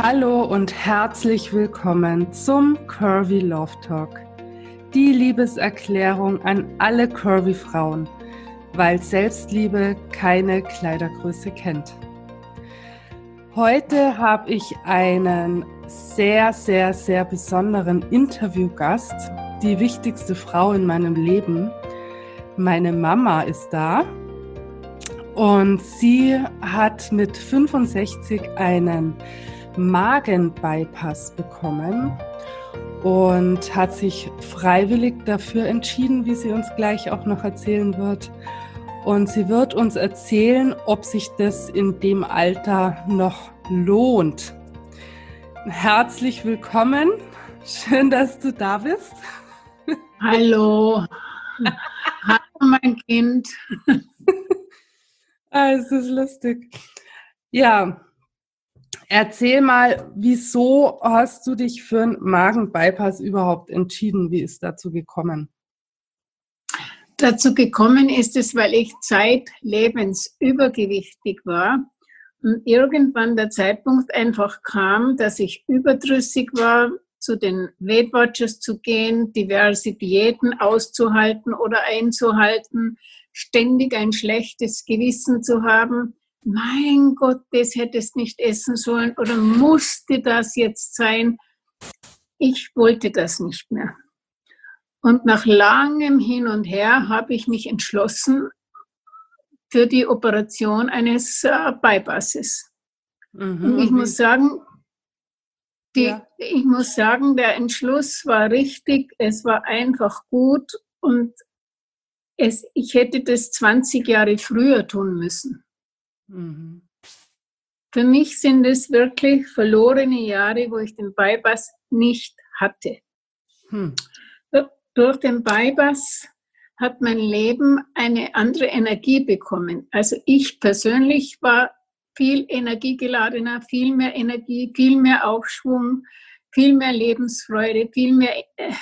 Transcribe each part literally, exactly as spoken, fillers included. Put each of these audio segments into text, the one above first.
Hallo und herzlich willkommen zum Curvy Love Talk. Die Liebeserklärung an alle Curvy Frauen, weil Selbstliebe keine Kleidergröße kennt. Heute habe ich einen sehr, sehr, sehr besonderen Interviewgast, die wichtigste Frau in meinem Leben. Meine Mama ist da und sie hat mit fünfundsechzig einen Magenbypass bekommen und hat sich freiwillig dafür entschieden, wie sie uns gleich auch noch erzählen wird. Und sie wird uns erzählen, ob sich das in dem Alter noch lohnt. Herzlich willkommen. Schön, dass du da bist. Hallo. Hallo, mein Kind. Ah, es ist lustig. Ja, erzähl mal, wieso hast du dich für einen Magenbypass überhaupt entschieden? Wie ist dazu gekommen? Dazu gekommen ist es, weil ich zeitlebens übergewichtig war und irgendwann der Zeitpunkt einfach kam, dass ich überdrüssig war, zu den Weight Watchers zu gehen, diverse Diäten auszuhalten oder einzuhalten, ständig ein schlechtes Gewissen zu haben. Mein Gott, das hättest nicht essen sollen oder musste das jetzt sein? Ich wollte das nicht mehr. Und nach langem Hin und Her habe ich mich entschlossen für die Operation eines äh, Bypasses. Mhm. Und ich muss sagen, die, ja. ich muss sagen, der Entschluss war richtig, es war einfach gut und es, ich hätte das zwanzig Jahre früher tun müssen. Mhm. Für mich sind es wirklich verlorene Jahre, wo ich den Bypass nicht hatte. Hm. Durch den Bypass hat mein Leben eine andere Energie bekommen. Also ich persönlich war viel energiegeladener, viel mehr Energie, viel mehr Aufschwung, viel mehr Lebensfreude, viel mehr äh,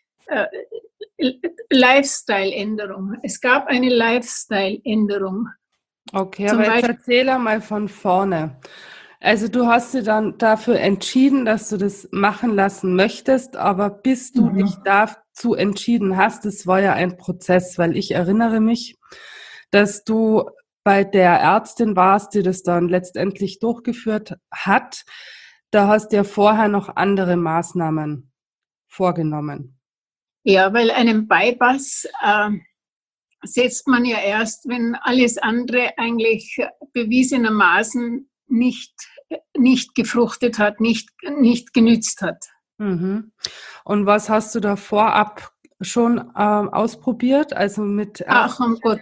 äh, Lifestyle-Änderung. Es gab eine Lifestyle-Änderung. Okay, aber jetzt erzähl mal von vorne. Also du hast dir dann dafür entschieden, dass du das machen lassen möchtest, aber bis du mhm. dich dazu entschieden hast, das war ja ein Prozess, weil ich erinnere mich, dass du bei der Ärztin warst, die das dann letztendlich durchgeführt hat. Da hast du ja vorher noch andere Maßnahmen vorgenommen. Ja, weil einen Bypass äh, setzt man ja erst, wenn alles andere eigentlich bewiesenermaßen nicht nicht gefruchtet hat, nicht, nicht genützt hat. Mhm. Und was hast du da vorab schon ähm, ausprobiert? Also mit Ach, um Gott.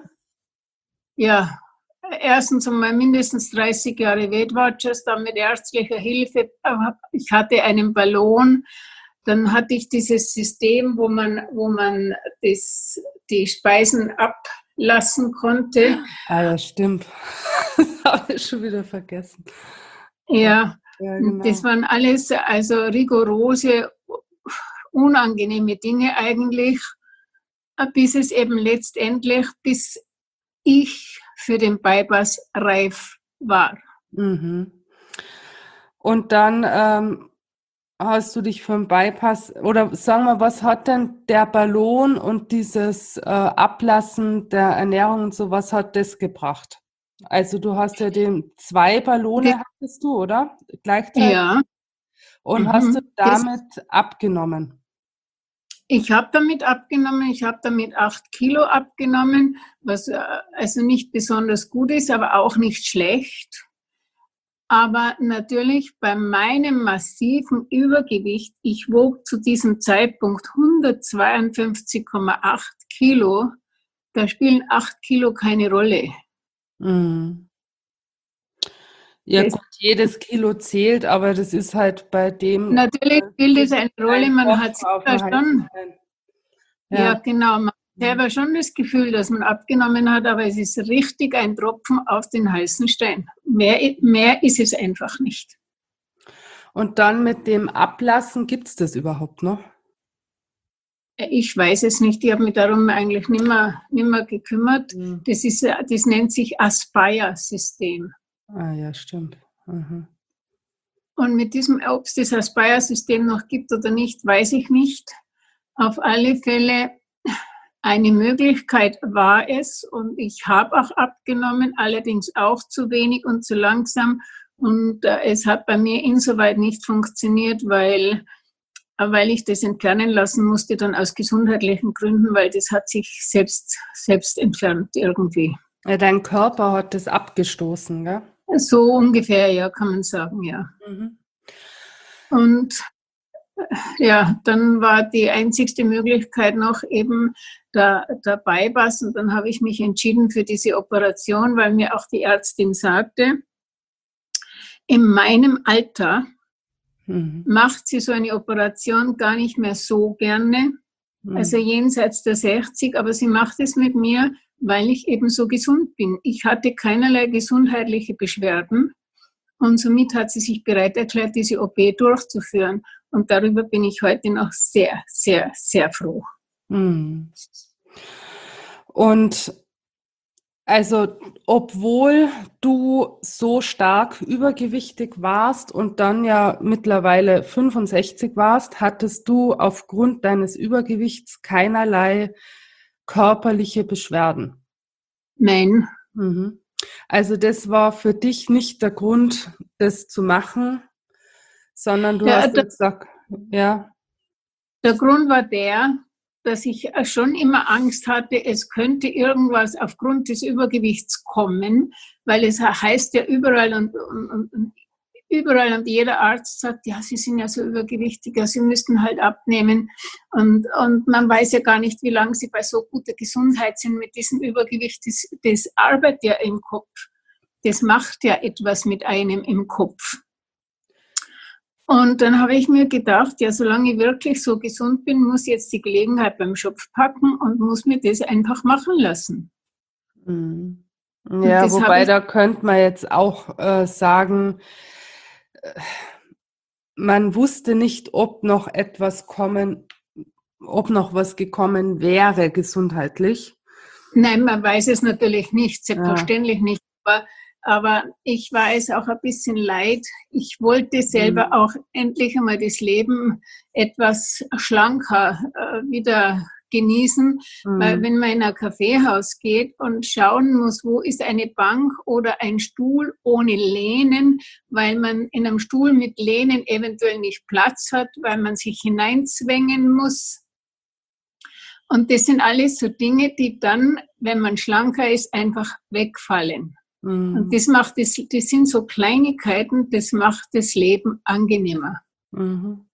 Ja, erstens einmal mindestens dreißig Jahre Weight Watchers, dann mit ärztlicher Hilfe. Ich hatte einen Ballon, dann hatte ich dieses System, wo man, wo man das, die Speisen ablassen konnte. Ah ja, stimmt. Das habe ich schon wieder vergessen. Ja, ja genau. Das waren alles also rigorose, unangenehme Dinge eigentlich, bis es eben letztendlich, bis ich für den Bypass reif war. Mhm. Und dann ähm, hast du dich für den Bypass, oder sagen wir, was hat denn der Ballon und dieses äh, Ablassen der Ernährung und so, was hat das gebracht? Also du hast ja den zwei Ballone das, hattest du, oder? Gleichzeitig. Ja. Und mhm. hast du damit das, abgenommen? Ich habe damit abgenommen, ich habe damit acht Kilo abgenommen, was also nicht besonders gut ist, aber auch nicht schlecht. Aber natürlich bei meinem massiven Übergewicht, ich wog zu diesem Zeitpunkt hundertzweiundfünfzig Komma acht Kilo, da spielen acht Kilo keine Rolle. Mhm. Ja das, gut, jedes Kilo zählt, aber das ist halt bei dem... Natürlich spielt es eine Rolle, man hat selber schon... Ja. ja, genau, man hat selber schon das Gefühl, dass man abgenommen hat, aber es ist richtig ein Tropfen auf den heißen Stein. Mehr, mehr ist es einfach nicht. Und dann mit dem Ablassen, gibt es das überhaupt noch? Ich weiß es nicht, ich habe mich darum eigentlich nicht mehr, nicht mehr gekümmert. Mhm. Das, ist, das nennt sich Aspire-System. Ah ja, stimmt. Mhm. Und mit diesem, ob es das Aspire-System noch gibt oder nicht, weiß ich nicht. Auf alle Fälle eine Möglichkeit war es und ich habe auch abgenommen, allerdings auch zu wenig und zu langsam. Und äh, es hat bei mir insoweit nicht funktioniert, weil, weil ich das entfernen lassen musste, dann aus gesundheitlichen Gründen, weil das hat sich selbst, selbst entfernt irgendwie. Ja, dein Körper hat das abgestoßen, gell? So ungefähr, ja, kann man sagen, ja. Mhm. Und ja, dann war die einzigste Möglichkeit noch eben der, der Bypass und dann habe ich mich entschieden für diese Operation, weil mir auch die Ärztin sagte, in meinem Alter mhm. macht sie so eine Operation gar nicht mehr so gerne, mhm. also jenseits der sechzig, aber sie macht es mit mir, weil ich eben so gesund bin. Ich hatte keinerlei gesundheitliche Beschwerden und somit hat sie sich bereit erklärt, diese O P durchzuführen. Und darüber bin ich heute noch sehr, sehr, sehr froh. Mhm. Und also, obwohl du so stark übergewichtig warst und dann ja mittlerweile fünfundsechzig warst, hattest du aufgrund deines Übergewichts keinerlei körperliche Beschwerden? Nein. Mhm. Also das war für dich nicht der Grund, das zu machen, sondern du ja, hast der, gesagt, ja. Der Grund war der, dass ich schon immer Angst hatte, es könnte irgendwas aufgrund des Übergewichts kommen, weil es heißt ja überall und, und, und überall und jeder Arzt sagt, ja, Sie sind ja so übergewichtig, ja, Sie müssten halt abnehmen und, und man weiß ja gar nicht, wie lange Sie bei so guter Gesundheit sind mit diesem Übergewicht. Das, das arbeitet ja im Kopf, das macht ja etwas mit einem im Kopf. Und dann habe ich mir gedacht, ja, solange ich wirklich so gesund bin, muss ich jetzt die Gelegenheit beim Schopf packen und muss mir das einfach machen lassen. Mhm. Ja, wobei da könnte man jetzt auch äh, sagen, äh, man wusste nicht, ob noch etwas kommen, ob noch was gekommen wäre gesundheitlich. Nein, man weiß es natürlich nicht, selbstverständlich ja. nicht. Aber Aber ich war es auch ein bisschen leid. Ich wollte selber mhm. auch endlich einmal das Leben etwas schlanker äh, wieder genießen. Mhm. Weil wenn man in ein Kaffeehaus geht und schauen muss, wo ist eine Bank oder ein Stuhl ohne Lehnen, weil man in einem Stuhl mit Lehnen eventuell nicht Platz hat, weil man sich hineinzwängen muss. Und das sind alles so Dinge, die dann, wenn man schlanker ist, einfach wegfallen. Und das macht das, das sind so Kleinigkeiten, das macht das Leben angenehmer. Mhm.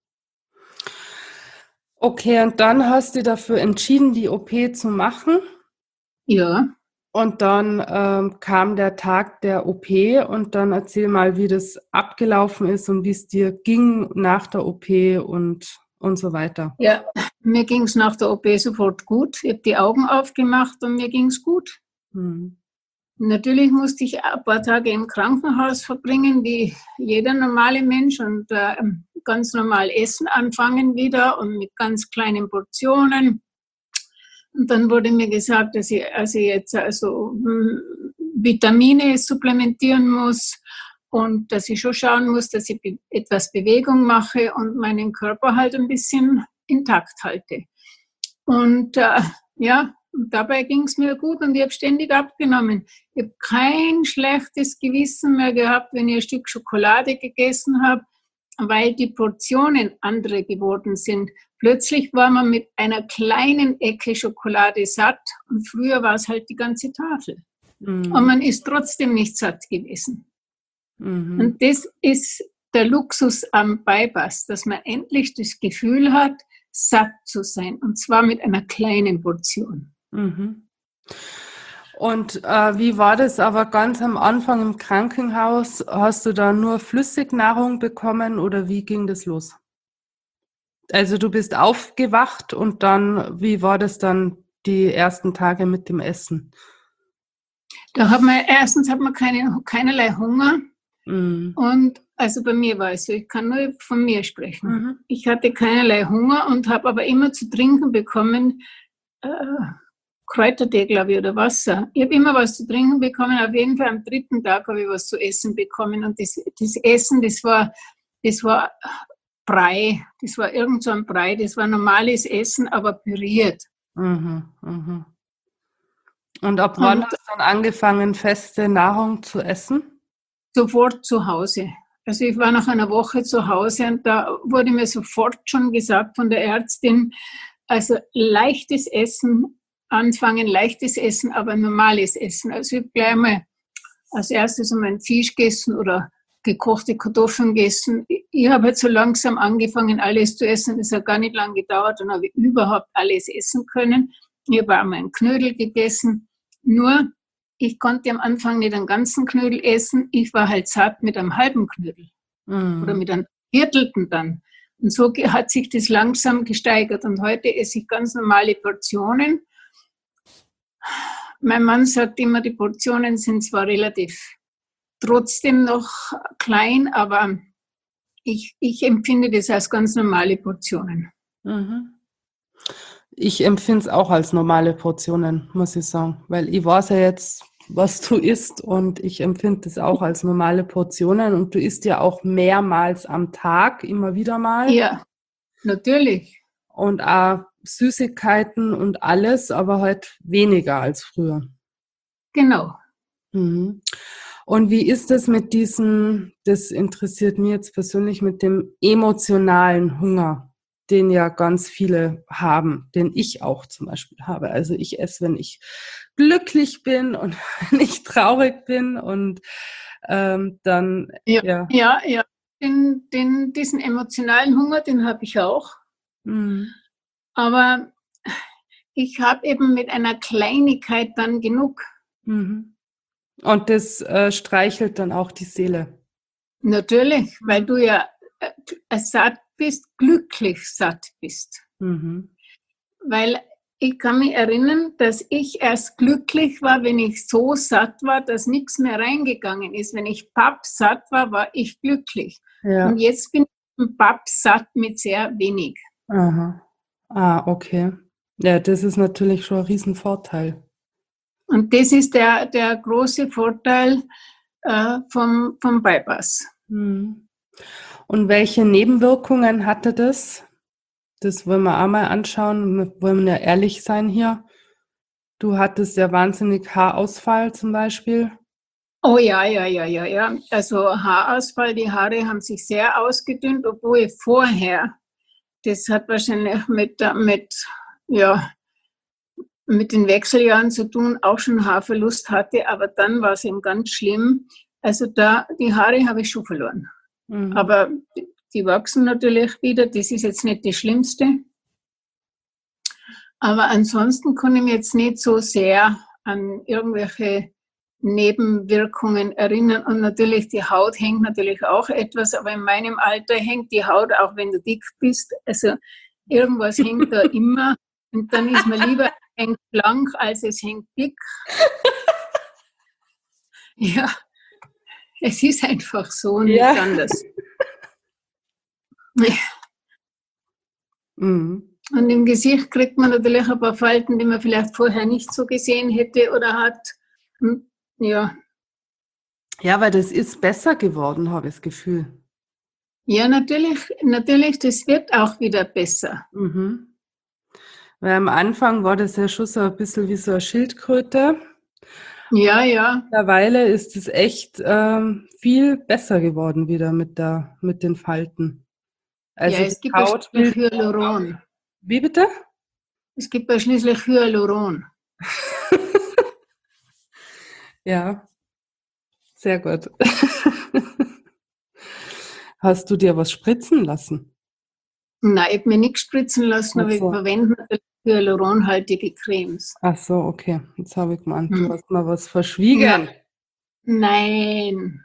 Okay, und dann hast du dafür entschieden, die O P zu machen? Ja. Und dann ähm, kam der Tag der O P und dann erzähl mal, wie das abgelaufen ist und wie es dir ging nach der O P und, und so weiter. Ja, mir ging es nach der O P sofort gut. Ich habe die Augen aufgemacht und mir ging es gut. Mhm. Natürlich musste ich ein paar Tage im Krankenhaus verbringen, wie jeder normale Mensch und äh, ganz normal essen anfangen wieder und mit ganz kleinen Portionen. Und dann wurde mir gesagt, dass ich also jetzt also Vitamine supplementieren muss und dass ich schon schauen muss, dass ich be- etwas Bewegung mache und meinen Körper halt ein bisschen intakt halte. Und äh, ja, und dabei ging es mir gut und ich habe ständig abgenommen. Ich habe kein schlechtes Gewissen mehr gehabt, wenn ich ein Stück Schokolade gegessen habe, weil die Portionen andere geworden sind. Plötzlich war man mit einer kleinen Ecke Schokolade satt und früher war es halt die ganze Tafel. Mhm. Und man ist trotzdem nicht satt gewesen. Mhm. Und das ist der Luxus am Bypass, dass man endlich das Gefühl hat, satt zu sein, und zwar mit einer kleinen Portion. Mhm. Und äh, wie war das aber ganz am Anfang im Krankenhaus? Hast du da nur Flüssignahrung bekommen oder wie ging das los? Also du bist aufgewacht und dann, wie war das dann die ersten Tage mit dem Essen? Da hat man, erstens hat man keine, keinerlei Hunger. Mhm. Und also bei mir war es so, ich kann nur von mir sprechen. Mhm. Ich hatte keinerlei Hunger und habe aber immer zu trinken bekommen, äh, Kräutertee, glaube ich, oder Wasser. Ich habe immer was zu trinken bekommen. Auf jeden Fall am dritten Tag habe ich was zu essen bekommen. Und das, das Essen, das war das war Brei, das war irgend so ein Brei, das war normales Essen, aber püriert. Mhm, mhm. Und ab wann Und hast du dann angefangen, feste Nahrung zu essen? sofort zu Hause. Also ich war nach einer Woche zu Hause und da wurde mir sofort schon gesagt von der Ärztin, also leichtes Essen, anfangen leichtes Essen, aber normales Essen. Also ich habe gleich mal als erstes einmal einen Fisch gegessen oder gekochte Kartoffeln gegessen. Ich habe jetzt so langsam angefangen, alles zu essen. Das hat gar nicht lange gedauert. Dann habe ich überhaupt alles essen können. Ich habe auch mal einen Knödel gegessen. Nur, ich konnte am Anfang nicht einen ganzen Knödel essen. Ich war halt satt mit einem halben Knödel Mhm. oder mit einem Viertelten dann. Und so hat sich das langsam gesteigert. Und heute esse ich ganz normale Portionen. Mein Mann sagt immer, die Portionen sind zwar relativ trotzdem noch klein, aber ich, ich empfinde das als ganz normale Portionen. Mhm. Ich empfinde es auch als normale Portionen, muss ich sagen, weil ich weiß ja jetzt, was du isst und ich empfinde es auch als normale Portionen und du isst ja auch mehrmals am Tag, immer wieder mal. Ja, natürlich. Und auch Süßigkeiten und alles, aber halt weniger als früher. Genau. Mhm. Und wie ist es mit diesem, das interessiert mich jetzt persönlich, mit dem emotionalen Hunger, den ja ganz viele haben, den ich auch zum Beispiel habe. Also ich esse, wenn ich glücklich bin und wenn ich traurig bin und ähm, dann, Ja, ja. ja, ja. Den, den, diesen emotionalen Hunger, den habe ich auch. Mhm. Aber ich habe eben mit einer Kleinigkeit dann genug. Mhm. Und das äh, streichelt dann auch die Seele. Natürlich, weil Mhm. du ja äh, satt bist, glücklich satt bist. Mhm. Weil ich kann mich erinnern, dass ich erst glücklich war, wenn ich so satt war, dass nichts mehr reingegangen ist. Wenn ich pappsatt war, war ich glücklich. Und Ja. jetzt bin ich pappsatt mit sehr wenig. Aha. Ah, okay. Ja, das ist natürlich schon ein Riesenvorteil. Und das ist der, der große Vorteil äh, vom, vom Bypass. Mhm. Und welche Nebenwirkungen hatte das? Das wollen wir auch mal anschauen. Wir wollen ja ehrlich sein hier. Du hattest ja wahnsinnig Haarausfall zum Beispiel. Oh ja, ja, ja, ja, ja. Also Haarausfall, die Haare haben sich sehr ausgedünnt, obwohl ich vorher, das hat wahrscheinlich mit, mit, ja, mit den Wechseljahren zu tun, auch schon Haarverlust hatte, aber dann war es eben ganz schlimm. Also da, die Haare habe ich schon verloren. Mhm. Aber die wachsen natürlich wieder, das ist jetzt nicht das Schlimmste. Aber ansonsten kann ich mich jetzt nicht so sehr an irgendwelche Nebenwirkungen erinnern. Und natürlich, die Haut hängt natürlich auch etwas, aber in meinem Alter hängt die Haut, auch wenn du dick bist. Also irgendwas hängt da immer. Und dann ist mir lieber, es hängt blank, als es hängt dick. Ja, es ist einfach so und Ja. nicht anders. Mhm. Und im Gesicht kriegt man natürlich ein paar Falten, die man vielleicht vorher nicht so gesehen hätte oder hat. Und ja. Ja, weil das ist besser geworden, habe ich das Gefühl. Ja, natürlich, natürlich, das wird auch wieder besser. Mhm. Weil am Anfang war das ja schon so ein bisschen wie so eine Schildkröte. Ja, ja. Mittlerweile ist es echt ähm, viel besser geworden wieder mit der, mit den Falten. Ja, Also die es gibt ja Haut schließlich bildet auch ab. Hyaluron. Wie bitte? Es gibt ja schließlich Hyaluron. Ja, sehr gut. Hast du dir was spritzen lassen? Nein, ich habe mir nichts spritzen lassen, Ach aber ich so. verwende natürlich hyaluronhaltige Cremes. Ach so, okay. Jetzt habe ich gemeint, du Hm. hast mir was Na, verschwiegen. nein.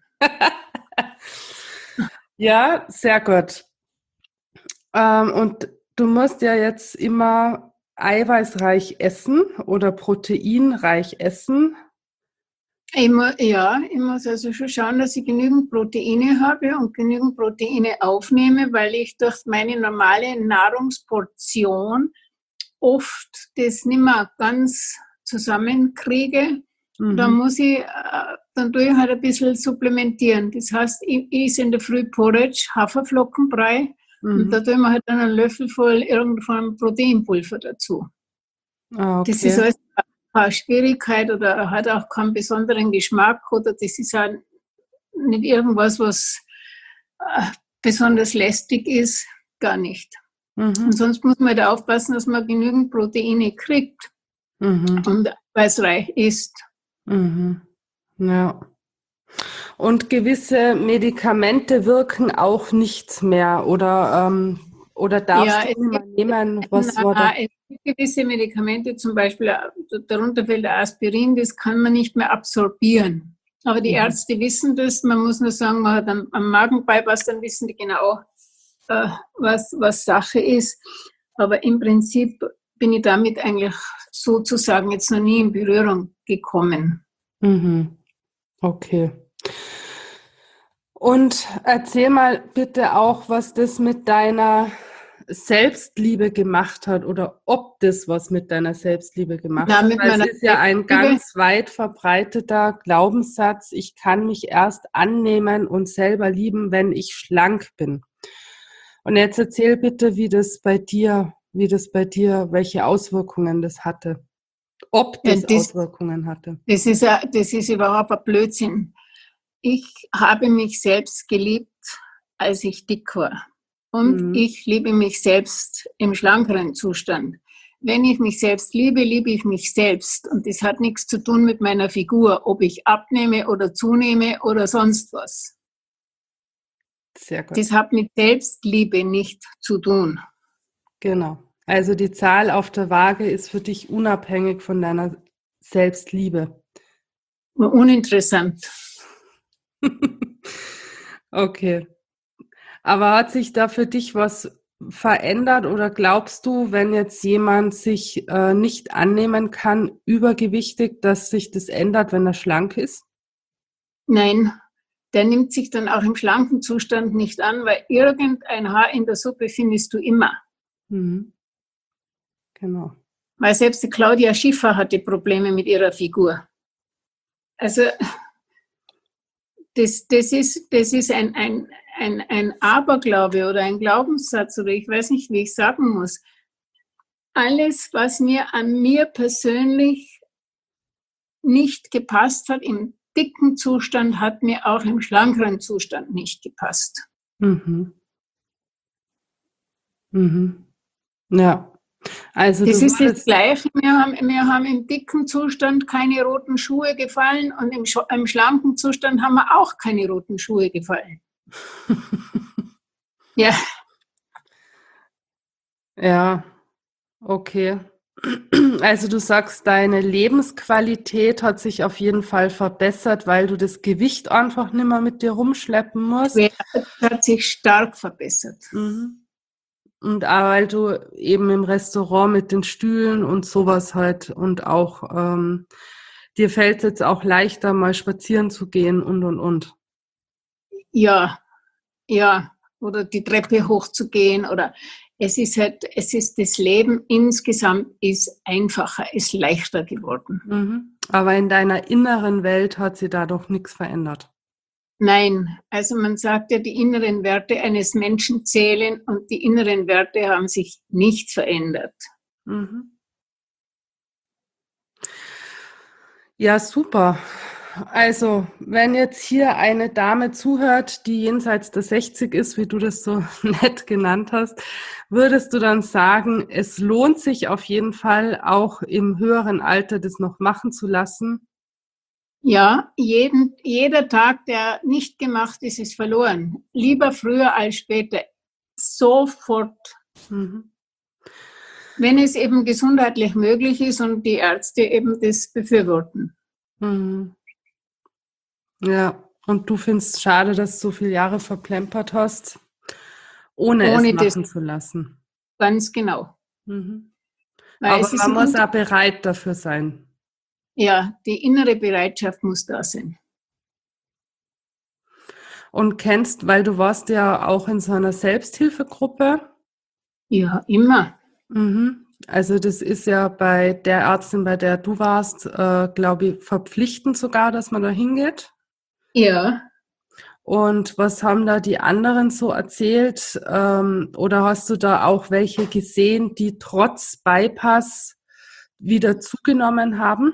Ja, sehr gut. Ähm, und du musst ja jetzt immer eiweißreich essen oder proteinreich essen. Ich mu ja, ich muss also schon schauen, dass ich genügend Proteine habe und genügend Proteine aufnehme, weil ich durch meine normale Nahrungsportion oft das nicht mehr ganz zusammenkriege. Da Mhm. muss ich äh, dann tue ich halt ein bisschen supplementieren. Das heißt, ich esse in der Früh Porridge, Haferflockenbrei, mhm. und da tue ich mir halt dann einen Löffel voll irgendeinem Proteinpulver dazu. Ah, okay. Das ist alles keine Schwierigkeit oder hat auch keinen besonderen Geschmack oder das ist auch nicht irgendwas, was äh, besonders lästig ist, gar nicht. Mhm. Und sonst muss man halt aufpassen, dass man genügend Proteine kriegt, mhm. und eiweißreich isst. Mhm. Ja. Und gewisse Medikamente wirken auch nicht mehr oder, ähm, oder darfst ja, du nicht mehr nehmen? Was war da? Es gibt gewisse Medikamente, zum Beispiel, darunter fällt der Aspirin, das kann man nicht mehr absorbieren. Aber die mhm. Ärzte wissen das, man muss nur sagen, man hat am, am Magenbypass, dann wissen die genau, äh, was, was Sache ist. Aber im Prinzip bin ich damit eigentlich sozusagen jetzt noch nie in Berührung gekommen. Mhm. Okay. Und erzähl mal bitte auch, was das mit deiner Selbstliebe gemacht hat oder ob das was mit deiner Selbstliebe gemacht Na, hat. mit Weil es ist ja ein Selbstliebe. ganz weit verbreiteter Glaubenssatz, ich kann mich erst annehmen und selber lieben, wenn ich schlank bin. Und jetzt erzähl bitte, wie das bei dir, wie das bei dir, welche Auswirkungen das hatte. Ob das, ja, das Auswirkungen hatte. Das ist, das ist überhaupt ein Blödsinn. Ich habe mich selbst geliebt, als ich dick war. Und mhm. ich liebe mich selbst im schlankeren Zustand. Wenn ich mich selbst liebe, liebe ich mich selbst. Und das hat nichts zu tun mit meiner Figur, ob ich abnehme oder zunehme oder sonst was. Sehr gut. Das hat mit Selbstliebe nichts zu tun. Genau. Also die Zahl auf der Waage ist für dich unabhängig von deiner Selbstliebe. Uninteressant. Okay. Aber hat sich da für dich was verändert oder glaubst du, wenn jetzt jemand sich äh, nicht annehmen kann, übergewichtig, dass sich das ändert, wenn er schlank ist? Nein, der nimmt sich dann auch im schlanken Zustand nicht an, weil irgendein Haar in der Suppe findest du immer. Mhm. Genau. Weil selbst die Claudia Schiffer hatte Probleme mit ihrer Figur. Also das, das ist, das ist ein, ein, ein, ein Aberglaube oder ein Glaubenssatz oder ich weiß nicht, wie ich sagen muss. Alles, was mir an mir persönlich nicht gepasst hat, im dicken Zustand, hat mir auch im schlankeren Zustand nicht gepasst. Mhm. Mhm. Ja. Also das du ist das Gleiche. Wir haben, wir haben im dicken Zustand keine roten Schuhe gefallen und im, im schlanken Zustand haben wir auch keine roten Schuhe gefallen. Ja. Ja, okay. Also du sagst, deine Lebensqualität hat sich auf jeden Fall verbessert, weil du das Gewicht einfach nicht mehr mit dir rumschleppen musst. Ja, das hat sich stark verbessert. Mhm. Und auch weil du eben im Restaurant mit den Stühlen und sowas halt und auch ähm, dir fällt es jetzt auch leichter, mal spazieren zu gehen und und und. Ja, ja, oder die Treppe hochzugehen oder es ist halt, es ist das Leben insgesamt ist einfacher, ist leichter geworden. Mhm. Aber in deiner inneren Welt hat sich da doch nichts verändert. Nein, also man sagt ja, die inneren Werte eines Menschen zählen und die inneren Werte haben sich nicht verändert. Mhm. Ja, super. Also, wenn jetzt hier eine Dame zuhört, die jenseits der sechzig ist, wie du das so nett genannt hast, würdest du dann sagen, es lohnt sich auf jeden Fall auch im höheren Alter das noch machen zu lassen? Ja, jeden, jeder Tag, der nicht gemacht ist, ist verloren. Lieber früher als später. Sofort. Mhm. Wenn es eben gesundheitlich möglich ist und die Ärzte eben das befürworten. Mhm. Ja, und du findest es schade, dass du so viele Jahre verplempert hast, ohne, ohne es machen das zu lassen. Ganz genau. Mhm. Aber man muss auch bereit dafür sein. Ja, die innere Bereitschaft muss da sein. Und kennst, weil du warst ja auch in so einer Selbsthilfegruppe. Ja, immer. Mhm. Also das ist ja bei der Ärztin, bei der du warst, äh, glaube ich, verpflichtend sogar, dass man da hingeht. Ja. Und was haben da die anderen so erzählt? Ähm, oder hast du da auch welche gesehen, die trotz Bypass wieder zugenommen haben?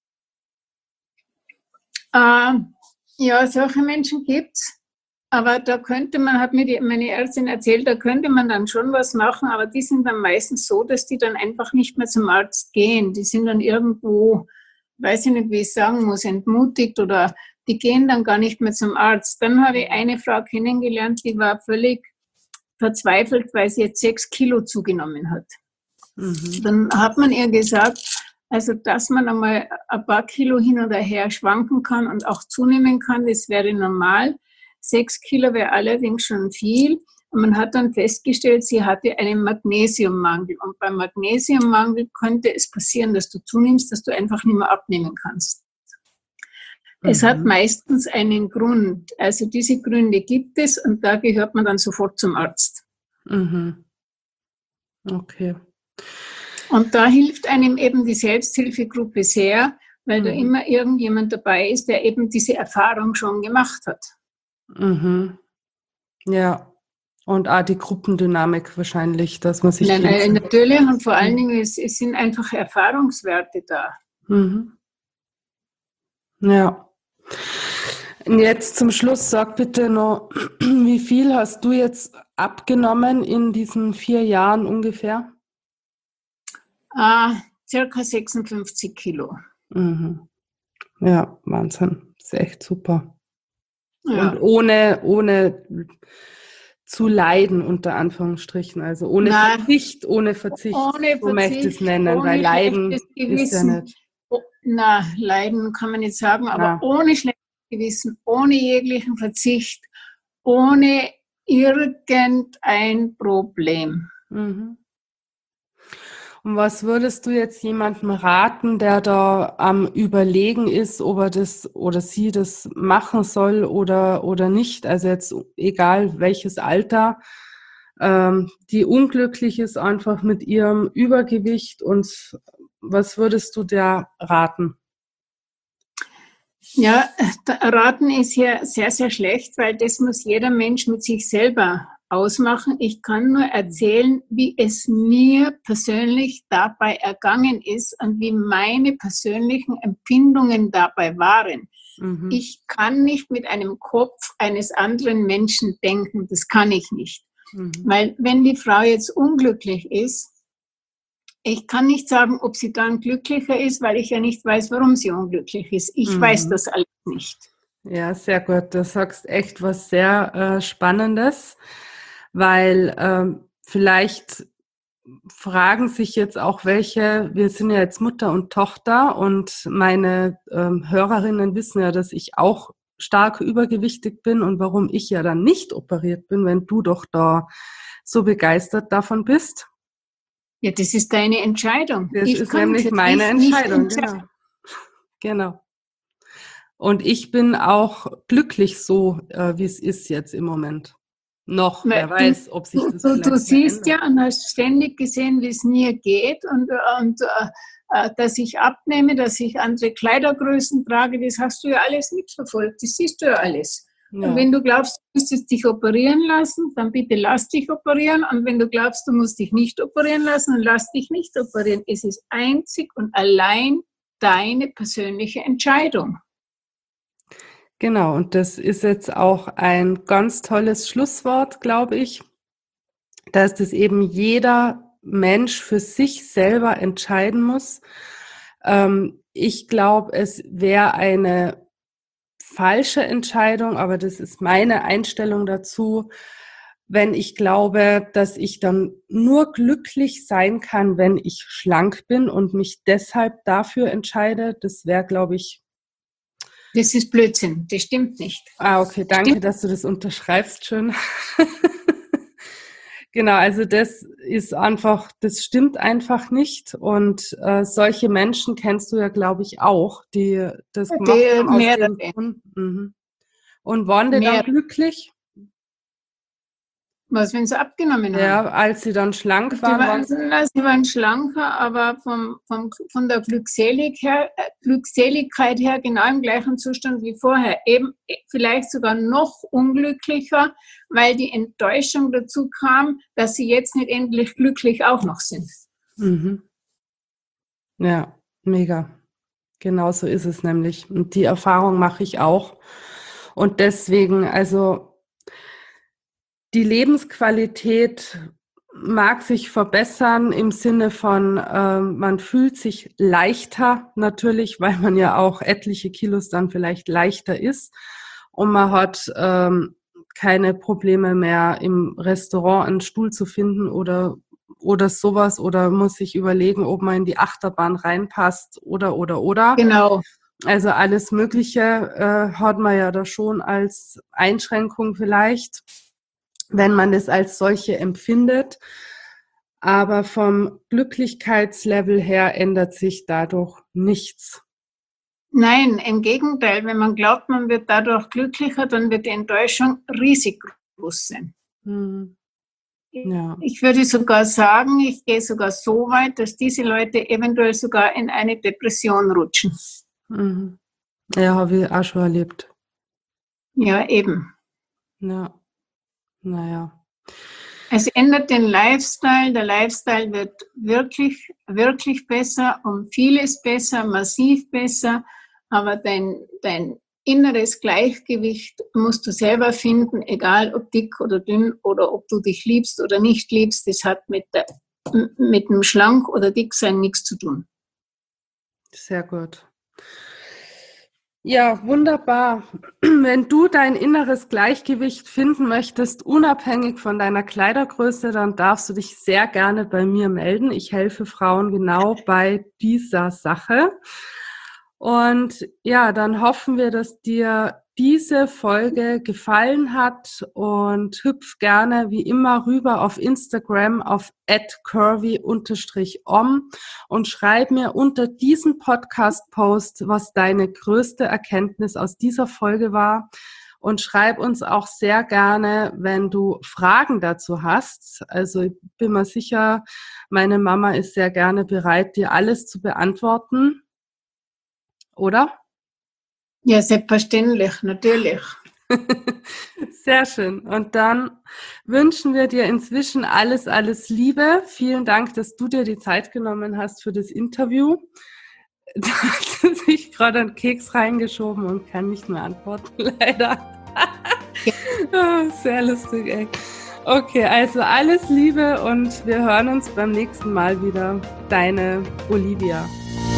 Äh, ja, solche Menschen gibt's. Aber da könnte man, hat mir die, meine Ärztin erzählt, da könnte man dann schon was machen, aber die sind dann meistens so, dass die dann einfach nicht mehr zum Arzt gehen. Die sind dann irgendwo, weiß ich nicht, wie ich sagen muss, entmutigt oder die gehen dann gar nicht mehr zum Arzt. Dann habe ich eine Frau kennengelernt, die war völlig verzweifelt, weil sie jetzt sechs Kilo zugenommen hat. Mhm. Dann hat man ihr gesagt, also dass man einmal ein paar Kilo hin oder her schwanken kann und auch zunehmen kann, das wäre normal. Sechs Kilo wäre allerdings schon viel. Und man hat dann festgestellt, sie hatte einen Magnesiummangel. Und beim Magnesiummangel könnte es passieren, dass du zunimmst, dass du einfach nicht mehr abnehmen kannst. Mhm. Es hat meistens einen Grund. Also diese Gründe gibt es und da gehört man dann sofort zum Arzt. Mhm. Okay. Und da hilft einem eben die Selbsthilfegruppe sehr, weil mhm. da immer irgendjemand dabei ist, der eben diese Erfahrung schon gemacht hat. Mhm. Ja, und auch die Gruppendynamik wahrscheinlich, dass man sich... Nein, nein, natürlich und vor allen Dingen, es, es sind einfach Erfahrungswerte da. Mhm. Ja. Und jetzt zum Schluss, sag bitte noch, wie viel hast du jetzt abgenommen in diesen vier Jahren ungefähr? Ah, circa sechsundfünfzig Kilo. Mhm. Ja, Wahnsinn. Das ist echt super. Ja. Und ohne, ohne zu leiden, unter Anführungsstrichen. Also ohne Nein, Verzicht, ohne Verzicht. Ohne so möchte ich es nennen, ohne weil Leiden ist ja nicht. Oh, na, Leiden kann man nicht sagen, aber Ja. ohne schlechtes Gewissen, ohne jeglichen Verzicht, ohne irgendein Problem. Mhm. Und was würdest du jetzt jemandem raten, der da am Überlegen ist, ob er das oder sie das machen soll oder, oder nicht? Also jetzt egal welches Alter, ähm, die unglücklich ist einfach mit ihrem Übergewicht. Und was würdest du der raten? Ja, raten ist ja sehr, sehr schlecht, weil das muss jeder Mensch mit sich selber ausmachen. Ich kann nur erzählen, wie es mir persönlich dabei ergangen ist und wie meine persönlichen Empfindungen dabei waren. Mhm. Ich kann nicht mit einem Kopf eines anderen Menschen denken, das kann ich nicht. Mhm. Weil wenn die Frau jetzt unglücklich ist, ich kann nicht sagen, ob sie dann glücklicher ist, weil ich ja nicht weiß, warum sie unglücklich ist. Ich mhm. weiß das alles nicht. Ja, sehr gut. Du sagst echt was sehr äh, Spannendes, weil ähm, vielleicht fragen sich jetzt auch welche, wir sind ja jetzt Mutter und Tochter und meine ähm, Hörerinnen wissen ja, dass ich auch stark übergewichtig bin und warum ich ja dann nicht operiert bin, wenn du doch da so begeistert davon bist. Ja, das ist deine Entscheidung. Das ich ist nämlich meine Entscheidung, genau. Genau. Und ich bin auch glücklich so, äh, wie es ist jetzt im Moment. Noch, Weil wer weiß, ob sich das du, vielleicht du siehst ändert. Ja und hast ständig gesehen, wie es mir geht und, und äh, dass ich abnehme, dass ich andere Kleidergrößen trage, das hast du ja alles mitverfolgt, das siehst du ja alles. Ja. Und wenn du glaubst, du müsstest dich operieren lassen, dann bitte lass dich operieren. Und wenn du glaubst, du musst dich nicht operieren lassen, dann lass dich nicht operieren. Es ist einzig und allein deine persönliche Entscheidung. Genau, und das ist jetzt auch ein ganz tolles Schlusswort, glaube ich, dass das eben jeder Mensch für sich selber entscheiden muss. Ähm, ich glaube, es wäre eine falsche Entscheidung, aber das ist meine Einstellung dazu, wenn ich glaube, dass ich dann nur glücklich sein kann, wenn ich schlank bin und mich deshalb dafür entscheide. Das wäre, glaube ich, das ist Blödsinn, das stimmt nicht. Ah, okay, danke, stimmt. dass du das unterschreibst, schön. Genau, also das ist einfach, das stimmt einfach nicht. Und äh, solche Menschen kennst du ja, glaube ich, auch, die das die gemacht haben aus mehrere. dem Grund. Mhm. Und waren die Mehr. dann glücklich? Was, wenn sie abgenommen haben? Ja, als sie dann schlank Die waren. waren, na, sie waren schlanker, aber vom, vom, von der Glückselig her, äh, Glückseligkeit her genau im gleichen Zustand wie vorher. Eben vielleicht sogar noch unglücklicher, weil die Enttäuschung dazu kam, dass sie jetzt nicht endlich glücklich auch noch sind. Mhm. Ja, mega. Genau so ist es nämlich. Und die Erfahrung mache ich auch. Und deswegen, also die Lebensqualität mag sich verbessern im Sinne von, äh, man fühlt sich leichter natürlich, weil man ja auch etliche Kilos dann vielleicht leichter ist. Und man hat ähm, keine Probleme mehr im Restaurant einen Stuhl zu finden oder oder sowas oder muss sich überlegen, ob man in die Achterbahn reinpasst oder oder oder. Genau. Also alles Mögliche äh, hat man ja da schon als Einschränkung vielleicht, wenn man das als solche empfindet. Aber vom Glücklichkeitslevel her ändert sich dadurch nichts. Nein, im Gegenteil, wenn man glaubt, man wird dadurch glücklicher, dann wird die Enttäuschung riesig groß sein. Hm. Ja. Ich würde sogar sagen, ich gehe sogar so weit, dass diese Leute eventuell sogar in eine Depression rutschen. Mhm. Ja, habe ich auch schon erlebt. Ja, eben. Ja, naja. Es ändert den Lifestyle. Der Lifestyle wird wirklich, wirklich besser, um vieles besser, massiv besser. Aber dein, dein inneres Gleichgewicht musst du selber finden, egal ob dick oder dünn oder ob du dich liebst oder nicht liebst. Das hat mit, der, mit dem Schlank oder Dicksein nichts zu tun. Sehr gut. Ja, wunderbar. Wenn du dein inneres Gleichgewicht finden möchtest, unabhängig von deiner Kleidergröße, dann darfst du dich sehr gerne bei mir melden. Ich helfe Frauen genau bei dieser Sache. Und ja, dann hoffen wir, dass dir diese Folge gefallen hat und hüpf gerne wie immer rüber auf Instagram auf at curvy unterstrich om und schreib mir unter diesem Podcast-Post, was deine größte Erkenntnis aus dieser Folge war. Und schreib uns auch sehr gerne, wenn du Fragen dazu hast. Also ich bin mir sicher, meine Mama ist sehr gerne bereit, dir alles zu beantworten. Oder? Ja, selbstverständlich, natürlich. Sehr schön. Und dann wünschen wir dir inzwischen alles, alles Liebe. Vielen Dank, dass du dir die Zeit genommen hast für das Interview. Da hat sich gerade einen Keks reingeschoben und kann nicht mehr antworten, leider. Ja. Sehr lustig, ey. Okay, also alles Liebe und wir hören uns beim nächsten Mal wieder. Deine Olivia.